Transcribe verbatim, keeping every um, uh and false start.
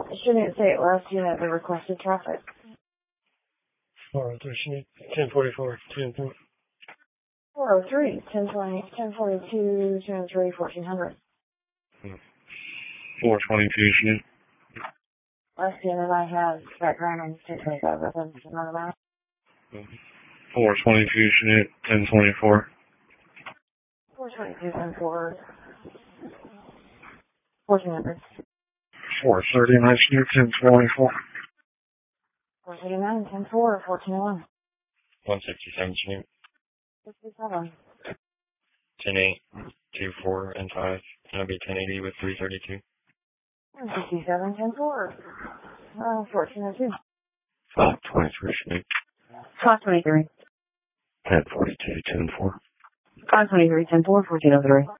Shouldn't say it last unit, the requested traffic. four oh three, ten forty-four, ten twenty. four oh three, ten twenty, ten forty-two, ten three, fourteen hundred. four twenty-two, Shit. Last unit I have background on two twenty-five weapons, another map. four twenty-two, Shit, ten twenty-four. four twenty-two, ten four. fourteen hundred. four thirty-nine, Shit, ten twenty-four. four thirty-nine, ten four, fourteen oh one. one sixty-seven, Shit. sixty-seven. ten eight, two four, and five. That'll be ten eighty with three thirty-two. one sixty-seven, ten four. Uh, fourteen oh two. five twenty-three, Shit. five twenty-three. ten forty-two, ten four. five twenty-three, ten four, fourteen oh three.